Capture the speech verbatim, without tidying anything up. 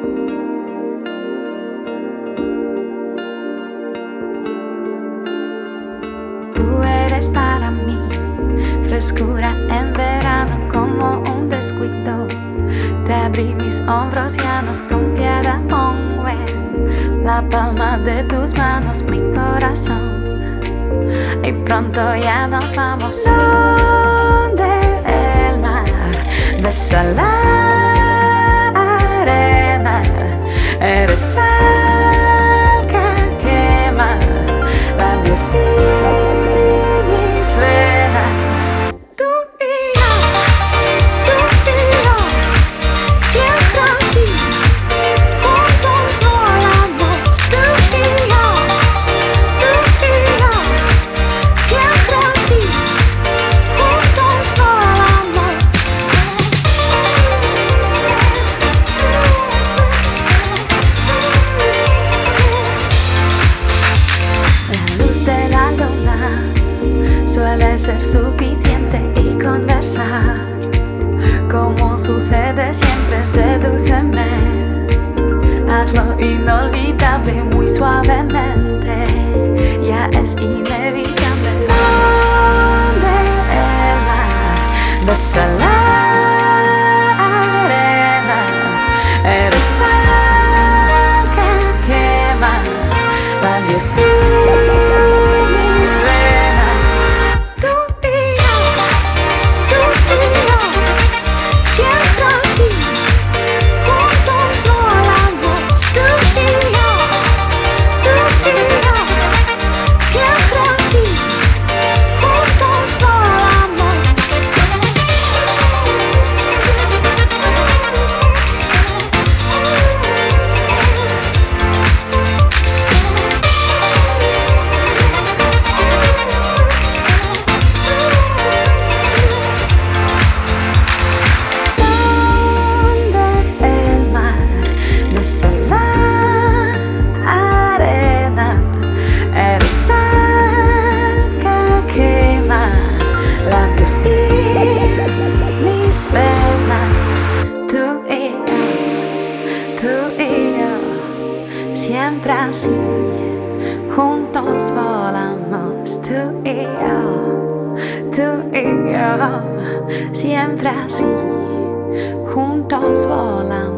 Tú eres para mí frescura en verano, como un descuido. Te abrí mis hombros, ya nos confiada, pongo en la palma de tus manos mi corazón. Y pronto ya nos vamos donde el mar besa la arena. Eres sal que quema labios y mis venas. Tú y yo, tú y yo, siempre así, juntos volamos. Tú y yo, tú y yo, siempre así, juntos volamos. La luz de la luna suele ser suficiente y conversar, como sucede siempre, sedúceme. Hazlo inolvidable muy suavemente, ya es inevitable. Donde el mar besa la arena, eres sal que quema labios y mis venas. Tú y yo, tú y yo, siempre así, juntos volamos. Tú y yo, tú y yo, siempre así, juntos volamos. Donde el mar besa la arena, eres sal que quema labios y mis venas. Tú y yo, tú y yo, siempre así, juntos volamos. Tú y yo, tú y yo, siempre así, juntos volamos.